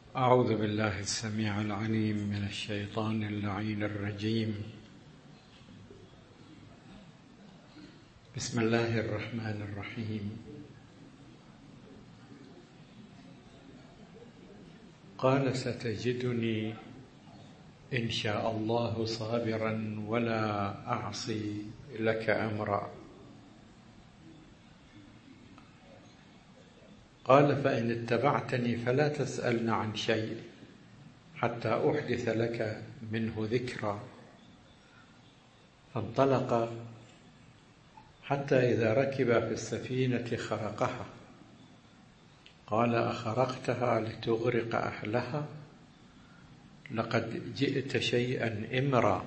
أعوذ بالله السميع العليم من الشيطان اللعين الرجيم. بسم الله الرحمن الرحيم. قال ستجدني إن شاء الله صابرا ولا أعصي لك أمرا. قال فإن اتبعتني فلا تسألن عن شيء حتى أحدث لك منه ذكرا. فانطلق حتى إذا ركب في السفينة خرقها. قال أخرقتها لتغرق أهلها؟ لقد جئت شيئا إمرا.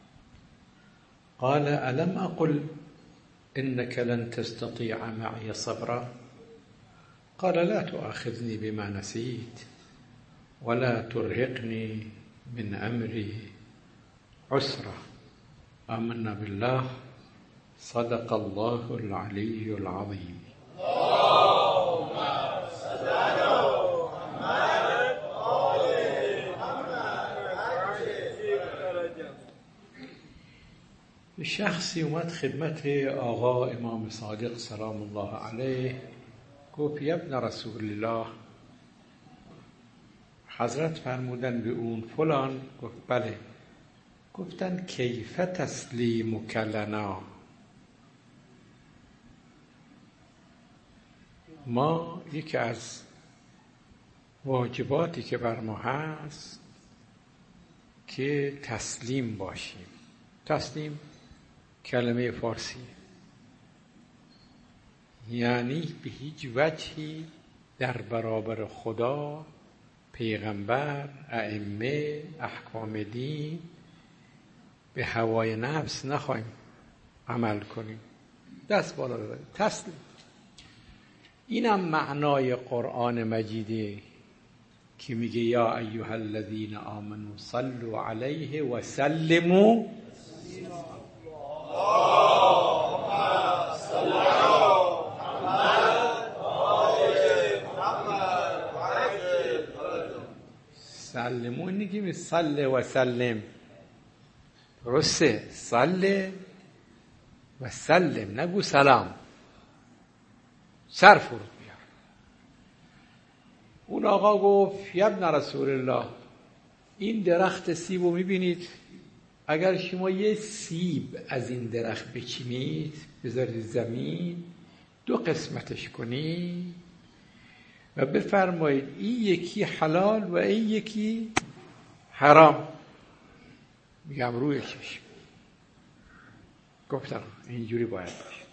قال ألم أقل إنك لن تستطيع معي صبرا؟ قال لا تؤاخذني بما نسيت ولا ترهقني من أمري عسرا. آمنا بالله. صدق الله العلي العظيم. اللهم صل على محمد وآل محمد. شخصی اومد خدمت آقا امام صادق سلام الله علیه، گفت یا ابن رسول الله، حضرت فرمودن به اون فلان. گفت بله. گفتن کیف تسلیمک لنا؟ ما یکی از واجباتی که بر ما هست که تسلیم باشیم. تسلیم کلمه فارسی، یعنی به هیچ وجهی در برابر خدا، پیغمبر، ائمه، احکام دین به هوای نفس نخواهیم عمل کنیم. دست بالا ببریم. تسلیم. اینم معنای قرآن مجیده که میگه یا ایها الذین آمنوا صلوا علیه و سلموا. سلمو اینی که می صله و سلم، درسته؟ صله و سلم، نگو سلام. سر فرود بیار. اون آقا گفت یا ابن رسول الله، این درخت سیب رو میبینید؟ اگر شما یه سیب از این درخت بچینید، بذارید زمین، دو قسمتش کنید و بفرمایید این یکی حلال و این یکی حرام، میگم روی چشم. گفتم اینجوری باید باشه.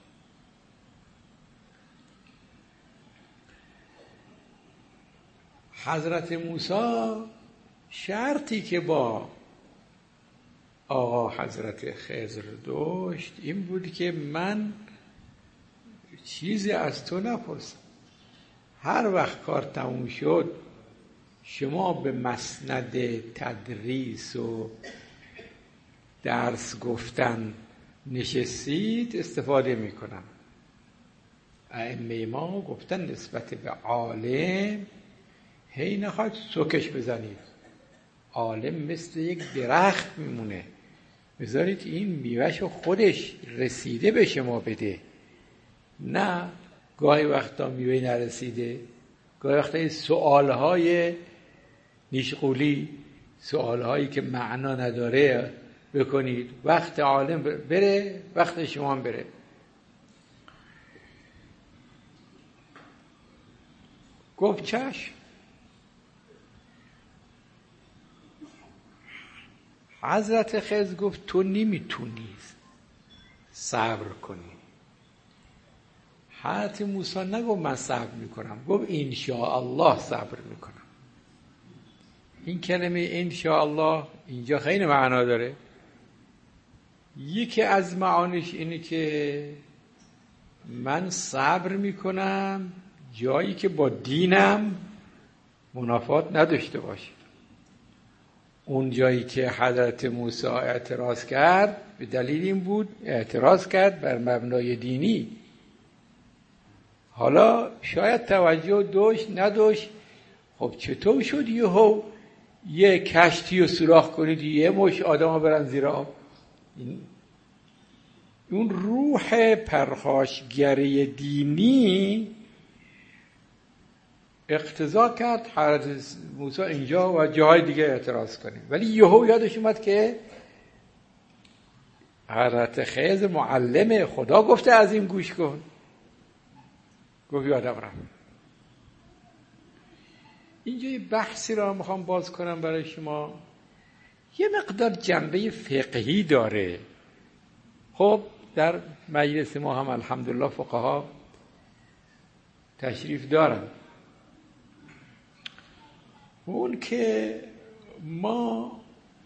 حضرت موسی شرطی که با آقا حضرت خضر داشت این بود که من چیزی از تو نپرسم. هر وقت کار تموم شد شما به مسند تدریس و درس گفتن نشستید، استفاده میکنم. ائمه ما گفتن نسبت به عالم هی نخواهید سوکش بزنید. عالم مثل یک درخت میمونه، بذارید این میوهشو خودش رسیده به شما بده. نه گاهی وقتا میوه نرسیده، گاهی وقتا این سوالهای نیشغولی، سوالهایی که معنا نداره بکنید. وقت عالم بره، وقت شما هم بره. گفت چشم. حضرت خضر گفت تو نمیتونی صبر کنی. حضرت موسی نگفت من صبر میکنم، گفت انشاءالله صبر میکنم. این کلمه انشاءالله اینجا خیلی معنا داره. یکی از معانیش اینه که من صبر میکنم جایی که با دینم منافات نداشته باشه. اون جایی که حضرت موسی اعتراض کرد به دلیل این بود، اعتراض کرد بر مبنای دینی. حالا شاید توجه داشت نداشت، خب چطور شد یه کشتی رو سوراخ کنید یه مش آدم ها برن زیر آب؟ اون روح پرخاشگری دینی اقتضا کرد حضرت موسی اینجا و جاهای دیگه اعتراض کنیم، ولی یادش اومد که حضرت خضر معلم خدا گفته از این گوش کن. گفت یادم رفت. اینجا یه بحثی را میخوام باز کنم برای شما، یه مقدار جنبه فقهی داره. خب در مجلس ما هم الحمدلله فقها تشریف دارن. اون که ما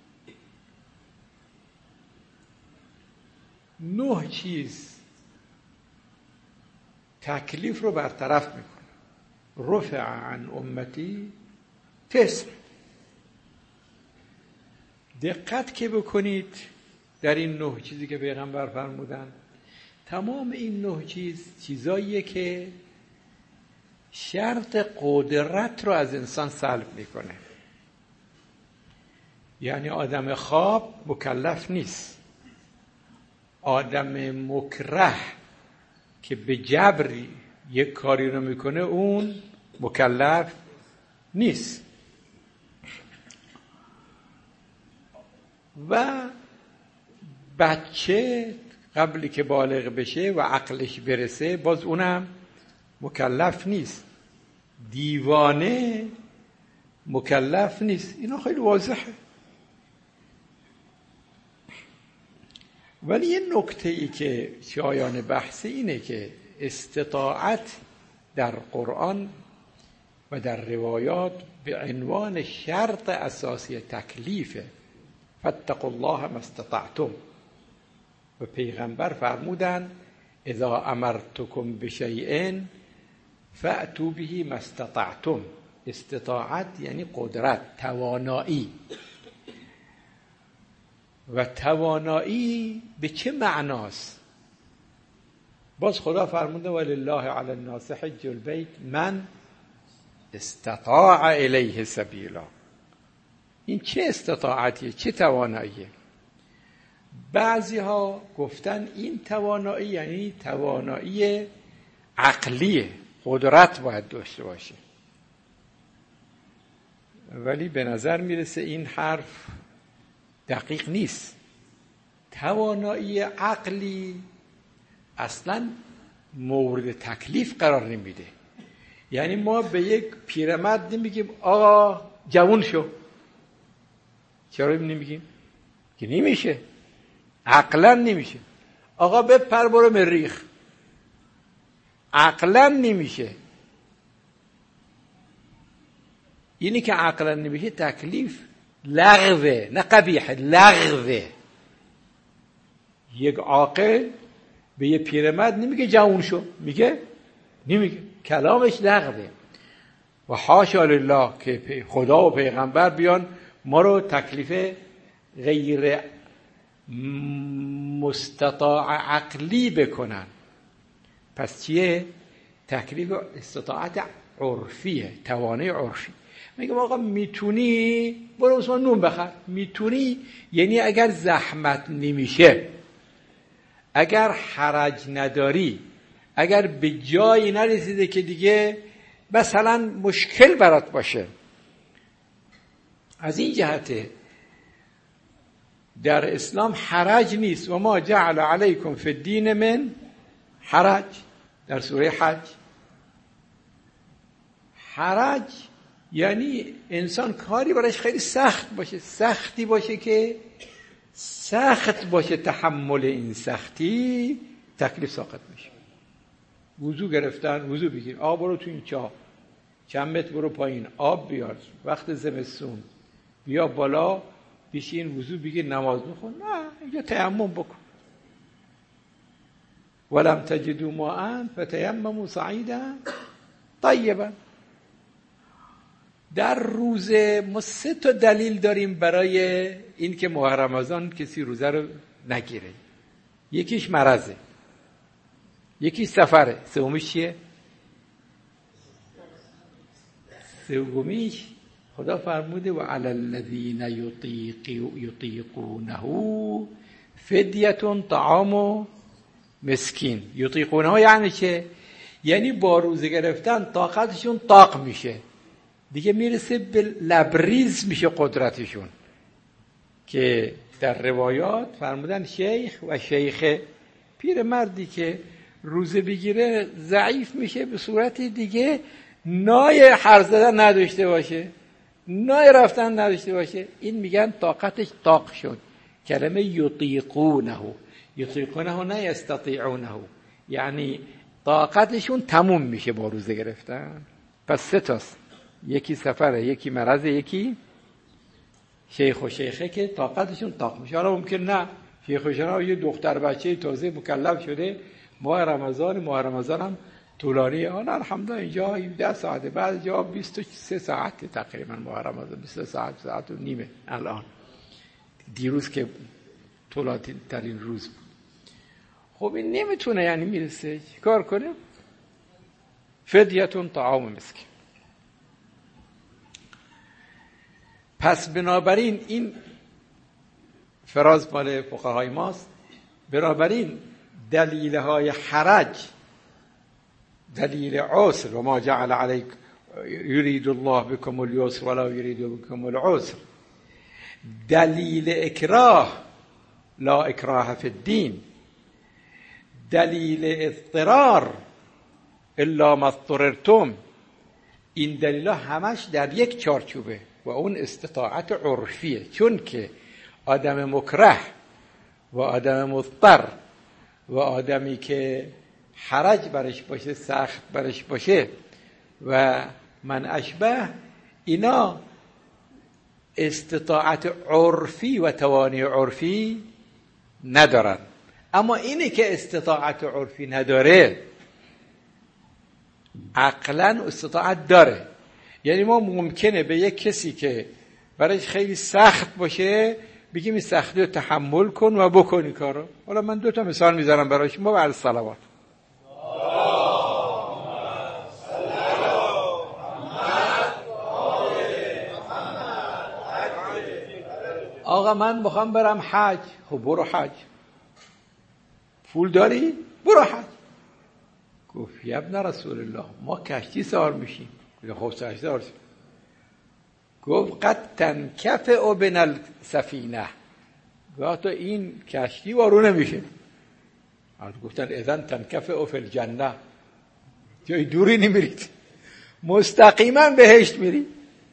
9 چیز تکلیف رو برطرف میکنه. رفع عن امتی 9. دقت که بکنید در این 9 چیزی که پیغمبر فرمودن، تمام این 9 چیزاییه که شرط قدرت رو از انسان سلب میکنه. یعنی آدم خواب مکلف نیست، آدم مکره که به جبر یک کاری رو میکنه اون مکلف نیست. و بچه قبلی که بالغ بشه و عقلش برسه باز اونم مکلف نیست. دیوانه مکلف نیست. اینا خیلی واضحه. ولی یه نکته ای که شایان بحث اینه که استطاعت در قرآن و در روایات به عنوان شرط اساسی تکلیفه. فاتقوا الله ما استطعتم. و پیغمبر فرمودن اذا امرتکم بشیء فأتوا به ما استطعتم. استطاعت یعنی قدرت، توانایی. و توانایی به چه معناست؟ باز خدا فرموده ولله علی الناس حج البیت من استطاع الیه سبیلا. این چه استطاعتیه؟ چه تواناییه؟ بعضی ها گفتن این توانایی یعنی توانایی عقلیه، قدرت باید داشته باشه. ولی به نظر میرسه این حرف دقیق نیست. توانایی عقلی اصلا مورد تکلیف قرار نمیده. یعنی ما به یک پیرمرد نمیگیم آقا جوان شو. چرا نمیگیم؟ که نمیشه، عقلا نمیشه. آقا بپر برو مریخ، عقلا نمیشه. اینی که عقلا نمیشه تکلیف لغوه، نه قبیحه، لغوه. یک عاقل به یه پیرمرد نمیگه جوان شو، میگه نمیگه، کلامش لغوه. و حاشا لله که خدا و پیغمبر بیان ما رو تکلیف غیر مستطاع عقلی بکنن. پس چیه؟ تکلیف استطاعت عرفیه، توانای عرفی. میگم آقا میتونی برو عثمان نون بخر. میتونی یعنی اگر زحمت نمیشه، اگر حرج نداری، اگر به جایی نرسیده که دیگه مثلا مشکل برات باشه. از این جهته در اسلام حرج نیست. و ما جعل علیکم فی الدین من حرج. در سوره حج حرج یعنی انسان کاری برایش خیلی سخت باشه، سختی باشه که سخت باشه تحمل این سختی، تکلیف ساقط میشه. وضو گرفتن، وضو بگیر، آب برو تو این چاه، چند متر برو پایین، آب بیار، وقت زمستون بیا بالا بشین وضو بگیر نماز بخون. نه، اینجا تیمم بکن. ولم تجدوا ماء فتیمموا صعیدا طیبا. در روزه ما 3 دلیل داریم برای این که ماه رمضان کسی روزه رو نگیره. یکیش مرضه، یکیش سفره، سومیش چیه؟ سومیش خدا فرموده و علی الذین یطیقونه فدیه طعام مسکین. یطیقونه یعنی چه؟ یعنی با روزه گرفتن طاقتشون طاق میشه، دیگه میرسه به لبریز میشه قدرتشون، که در روایات فرمودن شیخ و شیخ پیرمردی که روزه بگیره ضعیف میشه به صورت دیگه نای حرف زدن نداشته باشه، نای رفتن نداشته باشه، این میگن طاقتش طاق شد. کلمه یطیقونه، یطیقونه نه یستطیعونه، یعنی طاقتشون تموم میشه با روزه گرفتن. پس سه تاست، یکی سفره، یکی مرضه، یکی شیخ و شیخه که طاقتشون طاق میشه. حالا ممکن نه، شیخ و شیخه یه دختر بچه تازه مکلف شده، ماه رمضان هم طولانی، الحمدلله اینجا 17 ساعت، بعد جا 23 ساعت تقریبا ماه رمضان، 23 ساعت و نیمه الان. دیروز که طولانی ترین روز بود. خب این نمیتونه، یعنی میرسه چیکار کنه؟ فدیتون طعام مسکین. پس بنابراین این فراز مال فقهای ماست. بنابراین دلیل‌های حرج، دلیل عسر، و ما جعل علیک یرید الله بكم اليسر ولا یرید بكم العسر، دلیل اکراه لا اکراه فی الدین، دلیل اضطرار الا ما اضطررتم، این دلیل‌ها همش در یک چارچوبه و اون استطاعت عرفیه. چون که آدم مکره و آدم مضطر و آدمی که حرج برش باشه، سخت برش باشه و من اشبه، اینا استطاعت عرفی و توانی عرفی ندارن. اما اینی که استطاعت عرفی نداره عقلاً استطاعت داره. یعنی ما ممکنه به یک کسی که برایش خیلی سخت باشه بگیم این سختی رو تحمل کن و بکنی کارو. حالا من 2 تا مثال میذارم برای شما بعد صلوات. آقا من میخوام برم حج. خب برو حج. پول داری؟ برو حج. گفت یا ابن رسول الله ما کشتی سوار میشیم. خب کشتی سوار شیم. گفت قد تنکفئ بنا السفینه، گفت این کشتی وارو نمیشه. گفتن اذن تنکفئ فی الجنه، جای دوری نمیرید، مستقیما بهشت میرید.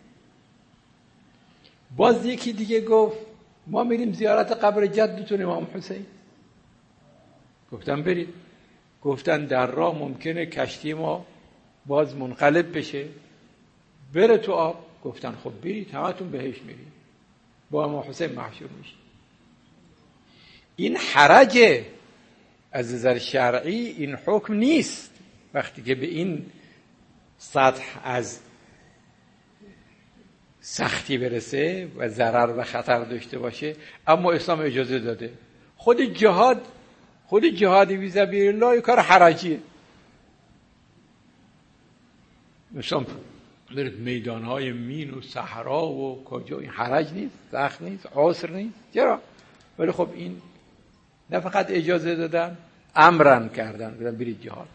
باز یکی دیگه گفت ما میریم زیارت قبر جدتون امام حسین. گفتن برید. گفتن در راه ممکنه کشتی ما باز منقلب بشه بره تو آب. گفتن خب برید، همتون بهش میرید، با امام حسین محشور میشید. این حرجه از نظر شرعی، این حکم نیست وقتی که به این سطح از سختی برسه و ضرر و خطر داشته باشه. اما اسلام اجازه داده. خود جهاد فی سبیل الله کار حرجیه. مثلا برید میدانهای مین و صحرا و کجا، این حرج نیست، سخت نیست، عسر نیست. چرا؟ ولی خب این نه فقط اجازه دادن، امرن کردن، گفتن برید جهاد.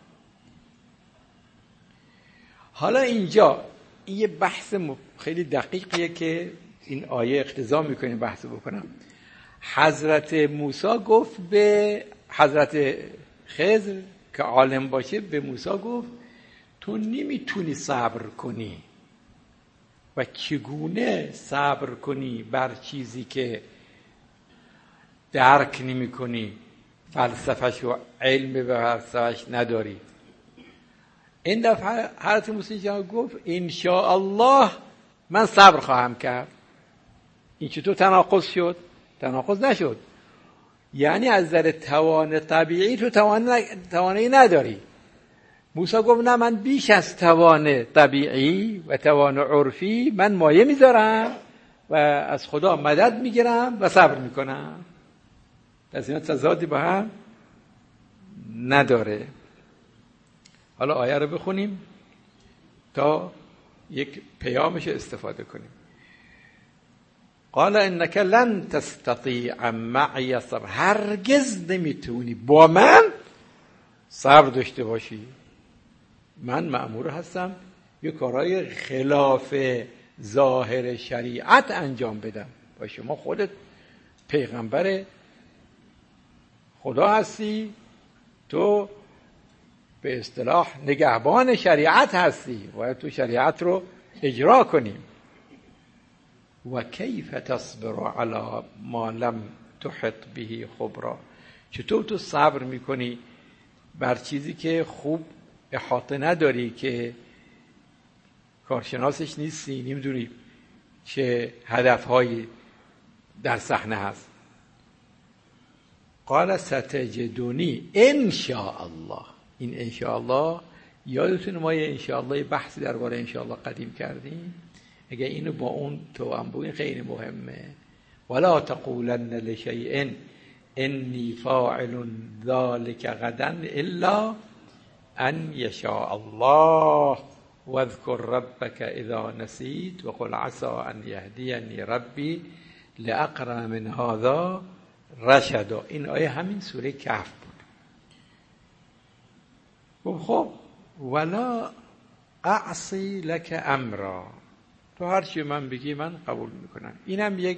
حالا اینجا این یه بحث خیلی دقیقیه که این آیه اقتضا میکنه بحث بکنم. حضرت موسی گفت به حضرت خضر که عالم باشه، به موسی گفت تو نمیتونی صبر کنی و چگونه صبر کنی بر چیزی که درک نمی کنی، فلسفهش و علم به فلسفهش نداری. این دفعه حضرت موسی جان گفت انشاءالله من صبر خواهم کرد. این چطور تناقض شد؟ تناقض نشد. یعنی از نظر توان طبیعی تو توانایی نداری. موسی گفت نه، من بیش از توان طبیعی و توان عرفی من مایه میذارم و از خدا مدد میگیرم و صبر میکنم. پس اینا تضادی با هم نداره. حالا آیه رو بخونیم تا یک پیامش استفاده کنیم. قال انک لن تستطیع معی صبر، هرگز نمیتونی با من صبر داشته باشی. من مأمور هستم یه کارهای خلاف ظاهر شریعت انجام بدم و شما خودت پیغمبر خدا هستی، تو به اصطلاح نگهبان شریعت هستی، باید تو شریعت رو اجرا کنی. و کیف تصبر علی ما لم تحط به خبرا، چطور تو صبر میکنی بر چیزی که خوب احاطه نداری، که کارشناسش نیستی، نمیدونی چه هدفهایی در صحنه هست. قال ستجدونی ان شاء الله. این ان شاء الله یادتونه ما یه ان شاء الله بحثی درباره ان شاء الله قدیم کردیم؟ اگه اینو با اون توأم بگین خیلی مهمه. ولا تقولن لشیء انی فاعل ذلك غدا الا ان یشاء الله واذكر ربك اذا نسيت وقل عسى ان يهديني ربي لاقرب من هذا رشدا. این آیه همین سوره کهف بود. خب ولا اعصی لك امرا، تو هر چی من بگی من قبول میکنم. اینم یک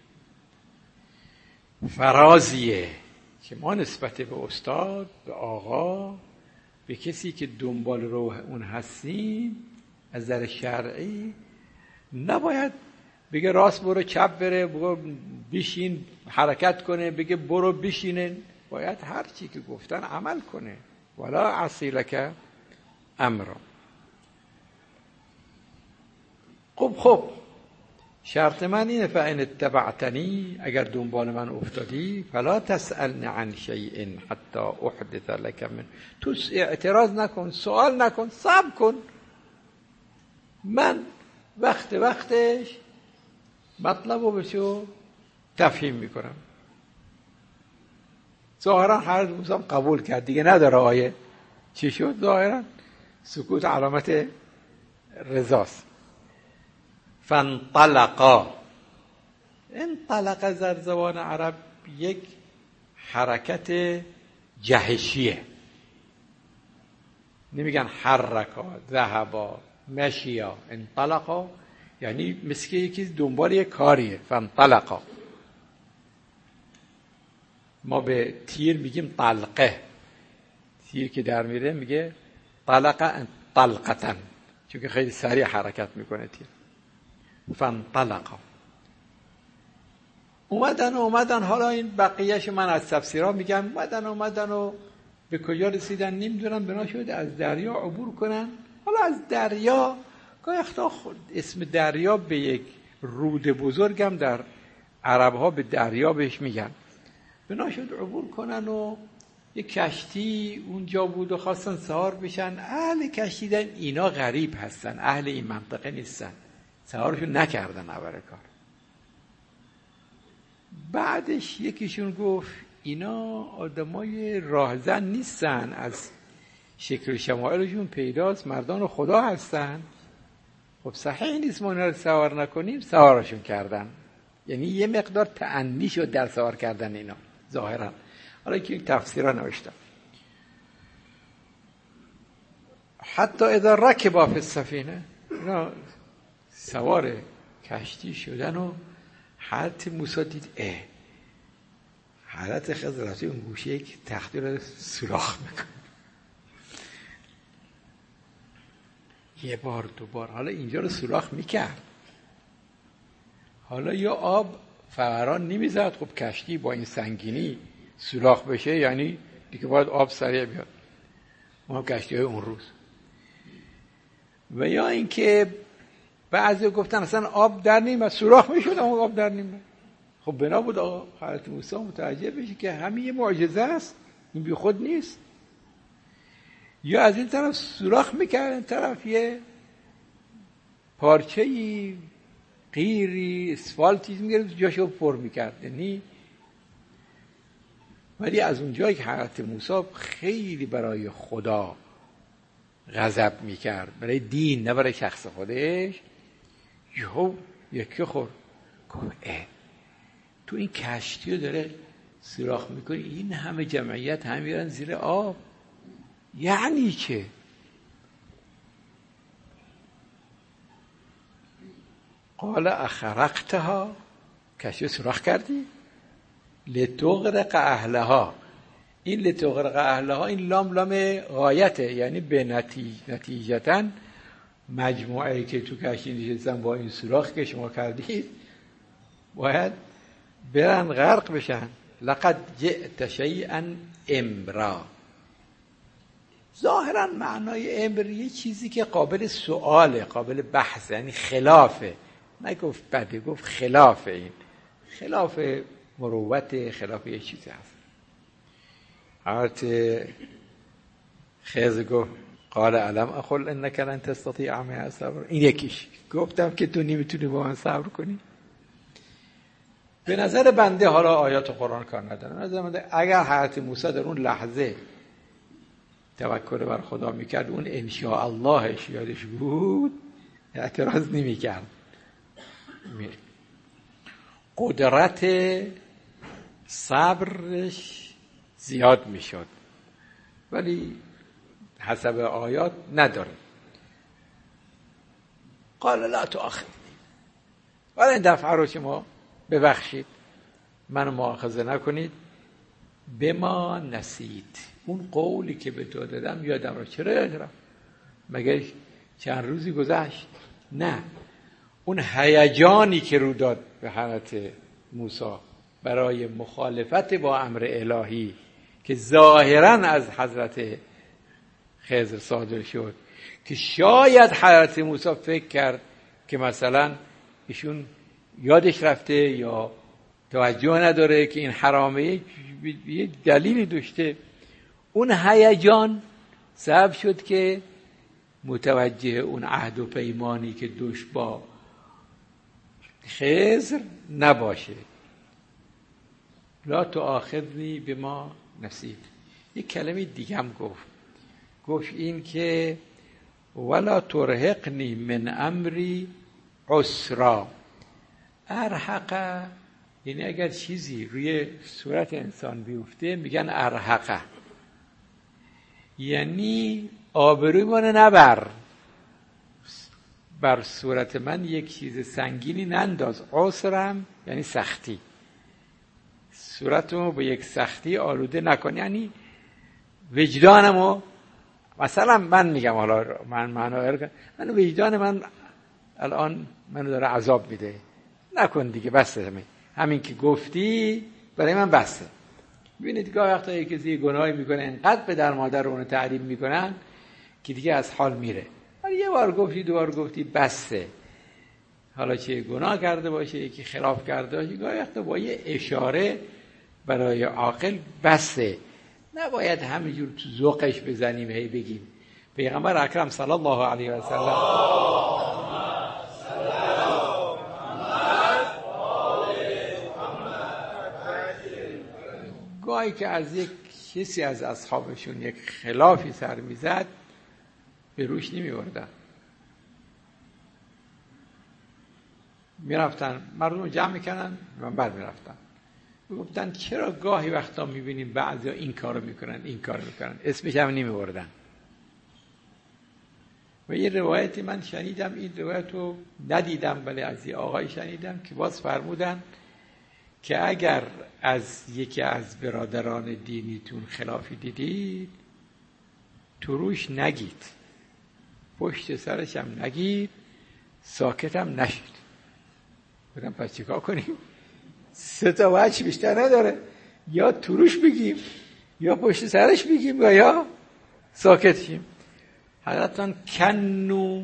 فرازیه که ما نسبت به استاد، به آقا، به کسی که دنبال رو اون هستیم از نظر شرعی نباید بگه راست برو چپ بره، برو بشین حرکت کنه، بگه برو بشینه. باید هر چی که گفتن عمل کنه. ولا اعصی لک امرا. خب شرط من اینه فان اتبعتنی، اگر دنبال من افتادی، فلا تسألنی عن شیء حتی احدث لك من، تو اعتراض نکن، سوال نکن، صبر کن. من وقتش مطلب رو بهشو تفهیم میکنم. ظاهرا هر دوستم قبول کرد دیگه، نداره آیه چی شد. ظاهرا سکوت علامت رضاست. فانطلقا، انطلق در زبان عرب یک حرکت جهشیه، نمیگن حرکا، ذهبا، مشیا. انطلقا یعنی مثل که یکی دنبال یک کاریه. فانطلقا، ما به تیر میگیم طلقه، تیر که در میره میگه طلقه طلقتن، چون که خیلی سریع حرکت میکنه تیر. فانطلقا، اومدن. حالا این بقیهش من از تفسیرها میگم. اومدن و به کجا رسیدن نمیدونم. بنا شد از دریا عبور کنن. حالا از دریا، گاهی وقتا اسم دریا به یک رود بزرگم در عرب ها به دریا بهش میگن. بنا شد عبور کنن و یک کشتی اونجا بود و خواستن سوار بشن. اهل کشتی دن اینا غریب هستن، اهل این منطقه نیستن، سوارشون نکردن اول کار. بعدش یکیشون گفت اینا آدمای راهزن نیستن، از شکل شمایلشون پیداست مردان خدا هستن. خب صحیح نیست ما اینا رو سوار نکنیم. سوارشون کردن. یعنی یه مقدار تأنی شد در سوار کردن اینا ظاهرا. حالا که این تفسیرها نوشتم. حتی اذا رکبا فی السفینه، اینا سوار کشتی شدن و حضرت موسی دید حضرت خضر رفته اون گوشه یک تختی رو سوراخ میکنه. یه بار دو بار، حالا اینجا رو سوراخ میکرد. حالا یا آب فوران نمیزد. خب کشتی با این سنگینی سوراخ بشه یعنی دیگه باید آب سریع بیاد. ما کشتی های اون روز. و یا اینکه بعضی گفتن اصلا آب در نمیاد، سوراخ میشد اما آب در نمیاد. خب بنا بود آقا حضرت موسی متوجه بشه که همین یه معجزه است، این بی خود نیست. یا از این طرف سوراخ میکرد، این طرف یه پارچه‌ای قیری اسفالتی میگرفت جاشو پر میکرد. یعنی ولی از اونجایی که حضرت موسی خیلی برای خدا غضب میکرد، برای دین نه برای شخص خودش. یهو یکی خورد، گفت تو این کشتی رو داره سوراخ میکنی، این همه جمعیت هم میرن زیر آب، یعنی چه؟ قال اخرقتها، کشتی سوراخ کردی؟ لتغرق اهلها. این لتغرق اهلها، این لام غایته، یعنی به نتیجتاً مجموعه‌ای که تو کشتی نشستن با این سوراخ که شما کردید باید برن غرق بشن. لقد جئت شیئا امرا. ظاهرا معنای امر یه چیزی که قابل سؤاله، قابل بحث، یعنی خلافه. نگفت بده، گفت خلاف، این خلاف مروت، خلاف یه چیزی هست. البته خضر گفت قال علم اقل انک لن تستطیع معی صبر. این یکیش، گفتم که تو نمیتونی با من صبر کنی. به نظر بنده، حالا آیات قرآن کار ندارم، نظر بنده اگر حضرت موسی در اون لحظه توکل بر خدا میکرد، اون انشاء اللهش یادش بود، اعتراض نمیکرد، قدرت صبرش زیاد میشد، ولی حسب آیات نداره. قال لا تؤاخذنی، ولی این دفعه رو شما ببخشید، منو مؤاخذه نکنید، بما نسیت، اون قولی که به تو دادم یادم رو. چرا یادم؟ مگه چند روزی گذشت؟ نه، اون هیجانی که رو داد به حضرت موسی برای مخالفت با امر الهی که ظاهراً از حضرت خضر صادر شد، که شاید حضرت موسی فکر کرد که مثلا ایشون یادش رفته یا توجه نداره که این حرامه، یه دلیلی داشته. اون هیجان سبب شد که متوجه اون عهد و پیمانی که دوش با خضر نباشه. لا تؤاخذنی بما نسیت. یک کلمه دیگه هم گفت این که ولا ترهقنی من امری عسرا. ارهقه یعنی اگر چیزی روی صورت انسان بیفته میگن ارهقه، یعنی آبروی منو نبر، بر صورت من یک چیز سنگینی ننداز. عسرم یعنی سختی، صورتمو با یک سختی آلوده نکن، یعنی وجدانمو، مثلا من میگم، حالا من وجدان من الان منو داره عذاب میده، نکن دیگه، بسه، همین که گفتی برای من بسه. ببینید گاه وقتا یک کسی گناهی میکنه، انقدر پدر مادر اونو تعریف میکنن که دیگه از حال میره. ولی یه بار گفتی، دو بار گفتی، بسه. حالا چه گناه کرده باشه، یکی خلاف کرده باشه، گاه وقتا با یه اشاره برای عاقل بسه، نباید همینجور تو ذوقش بزنیم هی بگیم. پیغمبر اکرم صلی الله علیه و سلم گاهی که از یک کسی از اصحابشون یک خلافی سر میزد، به روش نمیوردن، میرفتن مردم جمع میکنن و بعد میرفتن. گفتن چرا گاهی وقتا میبینیم بعضیا این کارو میکنن، این کارو میکنن، اسمش هم نمیوردن. و یه روایتی من شنیدم، این روایت رو ندیدم ولی از یه آقای شنیدم که باز فرمودن که اگر از یکی از برادران دینیتون خلافی دیدید، تو روش نگید، پشت سرش هم نگید، ساکت هم نشید. بودم پس چیکار کنیم؟ 3 وجه بیشتر نداره، یا تو روش بگیم، یا پشت سرش بگیم، یا ساکت شیم. حضرتان کنو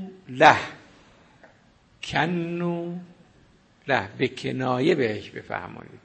له به کنایه بهش بفهمونید،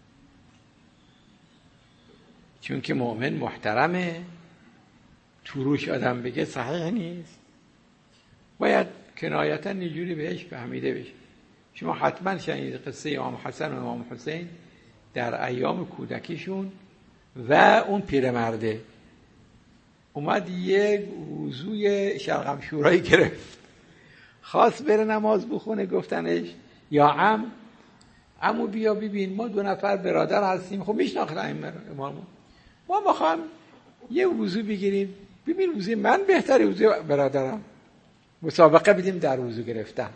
چون که مؤمن محترمه، تو روش آدم بگه صحیح نیست، باید کنایتا اینجوری بهش فهمیده بشه. شما حتما شنید قصه امام حسن و امام حسین در ایام کودکیشون و اون پیرمرده. اومد یه وضوی شلغم شورایی گرفت، خواست بره نماز بخونه. گفتنش یا عمو بیا ببین ما 2 نفر برادر هستیم، خب میشناختیم امامو، ما میخوام یه وضو بگیریم، ببین وضوی من بهتره وضوی برادرم، مسابقه بدیم در وضو گرفتن.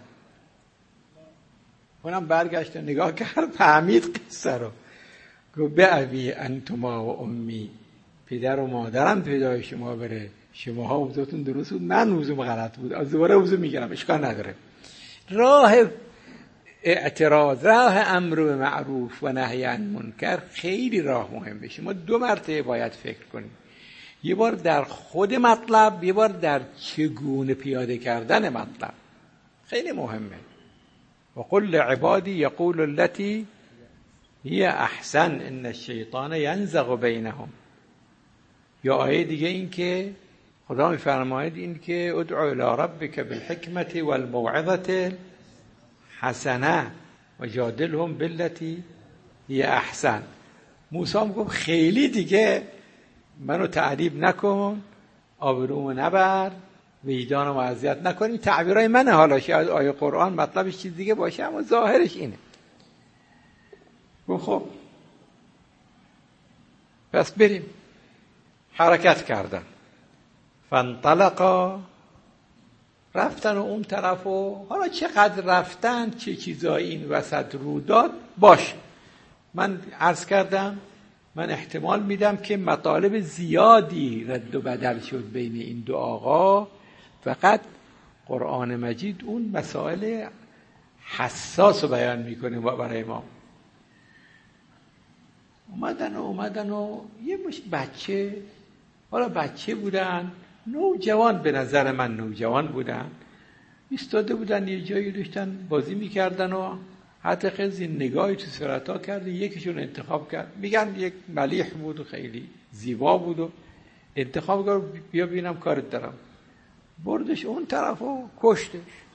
اونم برگشت و نگاه کرد، فهمید قصه رو، گفت به ابی انتما و امی، پدر و مادرم پیدای شما بره، شماها وضوتون درست بود، من وضوم غلط بود، از دوباره وضو میگیرم، اشکال نداره. راه اعتراض، راه امر به معروف و نهی عن منکر خیلی راه مهمه. شما 2 مرتبه باید فکر کنید، یه بار در خود مطلب، یه بار در چگونه پیاده کردن مطلب. خیلی مهمه. و قل لعبادی یقول التي هی احسن ان الشیطان ینزغ بینهم. یا آیه دیگه این که خدا میفرماید این که ادعو الی ربک بالحکمت والموعظة حسنه و جادلهم بالتی هی احسن. موسی هم گفت خیلی دیگه منو تعریب نکن، آبرومو نبر، وجدانمو اذیت نکنی. تعبیرای منه، حالا شاید آیه قرآن مطلبش چیز دیگه باشه اما ظاهرش اینه. خب پس بریم. حرکت کردن، فانطلقا، رفتن و اون طرف، و حالا چقدر رفتن، چه چیزایی این وسط رو داد باش. من عرض کردم من احتمال میدم که مطالب زیادی رد و بدل شد بین این 2 آقا، فقط قرآن مجید اون مسائل حساس رو بیان میکنه برای ما. اومدن و یه بچه، حالا بچه بودن، نوجوان، به نظر من نوجوان بودن، ایستاده بودن یه جایی داشتن بازی میکردن و حتی خیلی نگاهی تو صورتها کرد، یکیشون انتخاب کرد، میگن یک ملیح بود و خیلی زیبا بود و انتخاب کرد بیا ببینم کارت دارم، بردش اون طرف و کشتش.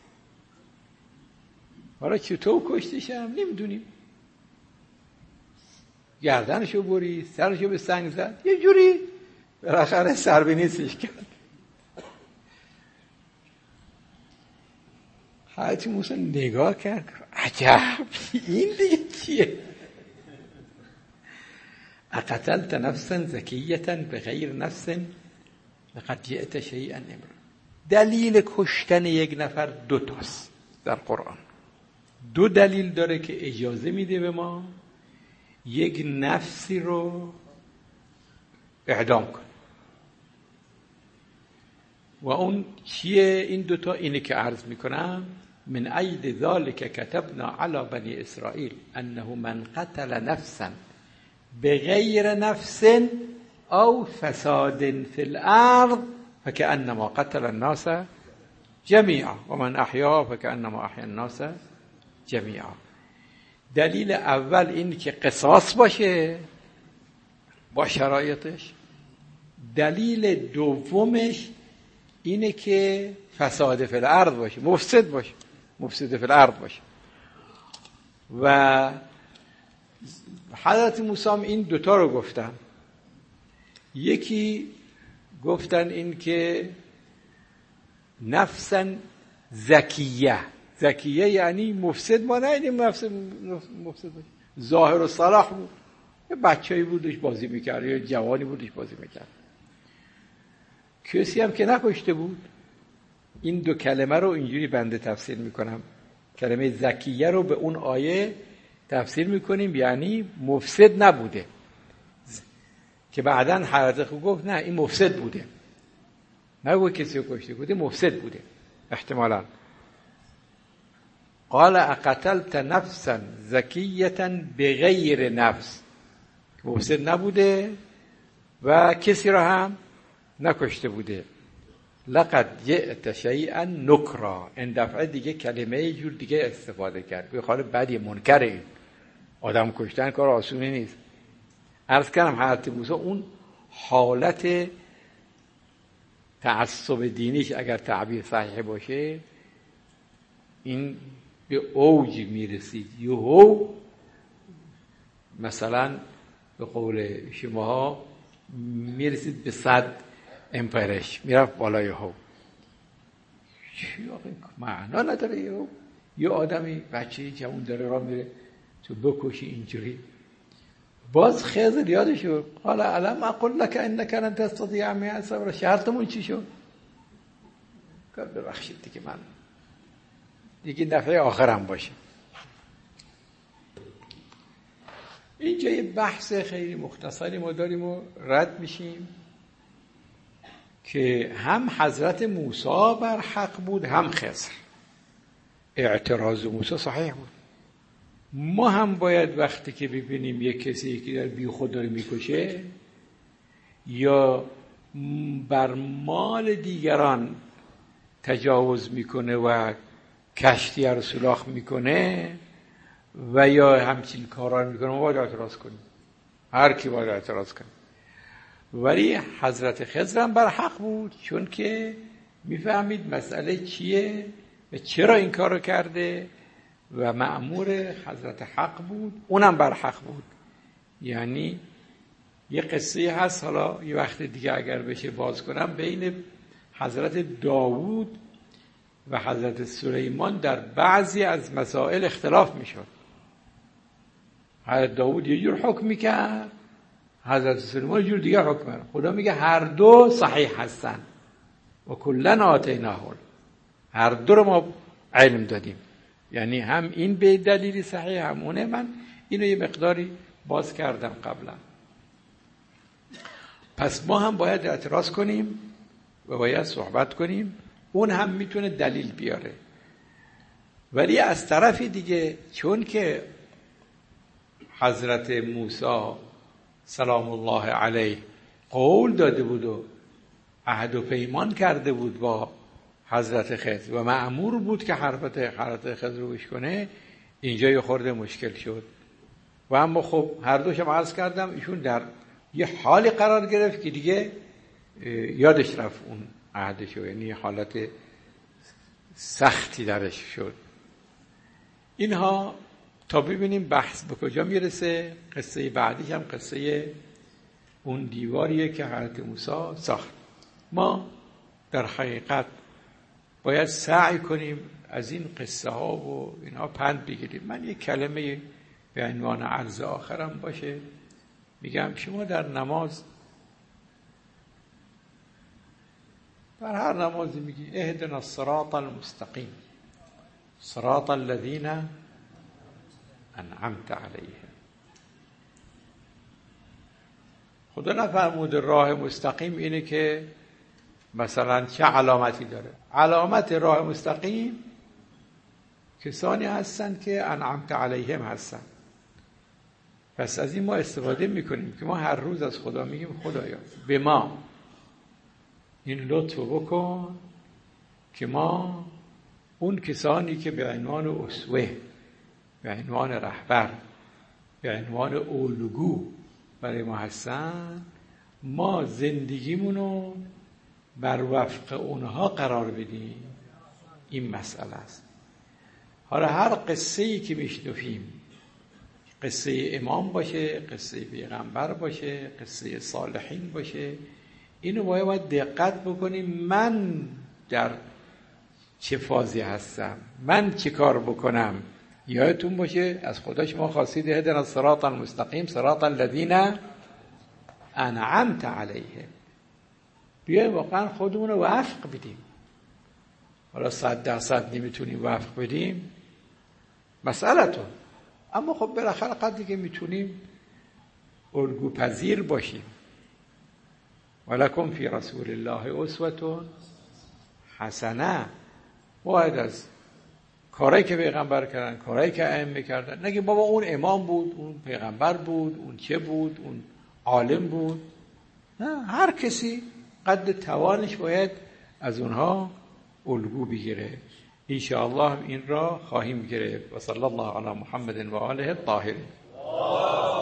حالا چطور کشتش هم نمیدونیم، گردنشو برید، سرشو به سنگ زد، یه جوری بالاخره سر به نیستش کرد. حضرت موسی نگاه کرد، عجب این دیگه چیه؟ اقتلت نفسا زکیة بغیر نفس لقد جئت شیئا امرا. دلیل کشتن یک نفر 2 تاست در قرآن. 2 دلیل داره که اجازه میده به ما یک نفسی رو اعدام کنیم. و اون چیه این 2 تا؟ اینه که عرض میکنم من اید ذالک کتبنا علی بنی اسرائیل انه من قتل نفسا بغیر نفس او فساد فی الارض فکأنما قتل الناس جمیعا و من احیا فکأنما احیا الناس جمیعا. دلیل اول این که قصاص باشه با شرایطش. دلیل دومش اینه که فساد فی الارض باشه، مفسد فی الارض باشه. و حضرت موسی این 2 تا رو گفتن. یکی گفتن این که نفسا زکیه یعنی مفسد، ما نه مفسد باشه، ظاهر و صلاح بود، یه بچه‌ای بودش بازی میکرد، یه جوانی بودش بازی میکرد، کسی هم که نکشته بود. این 2 کلمه رو اینجوری بنده تفسیر میکنم، کلمه زکیه رو به اون آیه تفسیر میکنیم یعنی مفسد نبوده، که بعداً حضرت گفت نه این مفسد بوده، نگو کسی رو کشته بوده، مفسد بوده احتمالاً. قال اقتلت نفسا زکیة بغیر نفس، مفسد نبوده و کسی رو هم نکشته بوده. لقد جئت شیئا نکرا، این دفعه دیگه کلمه یه جور دیگه استفاده کرد، به خاطر بدی منکره، آدم کشتن کار آسونی نیست. عرض کردم حضرت موسی اون حالت تعصب دینیش اگر تعبیر صحیح باشه این به اوج میرسید. یهو مثلا به قول شماها میرسید به 100 امپایرش میرفت بالای هو. چی آقا معنا نداره یه آدمی بچه‌ای جوان داره راه میره تو بکشی اینجوری. باز خضر یادش شد قال الم اقل لك انك لن تستطيع معي صبر. شرطمون چی شد؟ گفت ببخشید دیگه من دیگه دفعه آخرم باشه. اینجا یه بحث خیلی مختصری ما داریم و رد میشیم که هم حضرت موسی بر حق بود هم خضر. اعتراض موسی صحیح بود. ما هم باید وقتی که ببینیم یک کسی که در بی خود داره میکشه یا بر مال دیگران تجاوز میکنه و کشتی رو سوراخ میکنه و یا همچین کارا میکنه ما باید اعتراض کنیم. هر کی باید اعتراض کنه. ولی حضرت خضر هم بر حق بود چون که میفهمید مسئله چیه و چرا این کارو کرده و مأمور حضرت حق بود. اونم بر حق بود. یعنی یه قصه هست حالا یه وقت دیگه اگر بشه باز کنم بین حضرت داوود و حضرت سلیمان در بعضی از مسائل اختلاف میشد. حضرت داوود یه جور حکم میکرد حضرت سلیمان یه جور دیگه حکم میکرد. خدا میگه هر دو صحیح هستن و کلن آتیناه. هر دو رو ما علم دادیم. یعنی هم این به دلیلی صحیح هم اونه. من اینو یه مقداری باز کردم قبلا. پس ما هم باید اعتراض کنیم و باید صحبت کنیم. اون هم میتونه دلیل بیاره. ولی از طرفی دیگه چون که حضرت موسی سلام الله علیه قول داده بود و عهد و پیمان کرده بود با حضرت خضر و مأمور بود که حضرت خضر رو گوش کنه، اینجا یه خورده مشکل شد. و اما خب هر دوشم عرض کردم ایشون در یه حالی قرار گرفت که دیگه یادش رفت اون عهدشو، یعنی حالت سختی درش شد. اینها تا ببینیم بحث به کجا میرسه. قصه بعدیش هم قصه اون دیواریه که حضرت موسی ساخت. ما در حقیقت باید سعی کنیم از این قصه ها و اینها پند بگیریم. من یک کلمه به عنوان عرض آخرم باشه میگم شما در نماز در هر نمازی میگی اهدنا الصراط المستقیم صراط الذین انعمت علیهم. خدا نفرمود راه مستقیم اینه که مثلا چه علامتی داره. علامت راه مستقیم کسانی هستن که انعمت علیهم هستن. پس از این ما استفاده میکنیم که ما هر روز از خدا میگیم خدایا به ما این لطف بکن که ما اون کسانی که به عنوان اسوه، به عنوان رهبر، به عنوان الگو برای ما هستن، ما زندگیمونو بر وفق اونها قرار بدیم. این مسئله است. حالا هر قصه‌ای که میشنویم، قصه امام باشه، قصه پیغمبر باشه، قصه صالحین باشه، اینو باید دقت بکنیم من در چه فازی هستم، من چه کار بکنم. یادتون باشه از خدا شما خواستید اهدنا الصراط المستقیم صراط الذین انعمت علیهم. بیایم واقعا خودمون رو وفق بدیم. حالا 100% نمیتونیم وفق بدیم مسئله‌تون، اما خب بالاخره قدری که میتونیم الگو پذیر باشیم. ولکم فی رسول الله اسوة حسنه. باید از کارهایی که پیغمبر کردن، کارهایی که ائمه کردن، نگه بابا اون امام بود، اون پیغمبر بود، اون چه بود، اون عالم بود. نه، هر کسی قد توانش باید از اونها الگو بگیره. ان شاء الله این را خواهیم گرفت. و صلی الله علی محمد و آله الطاهرین.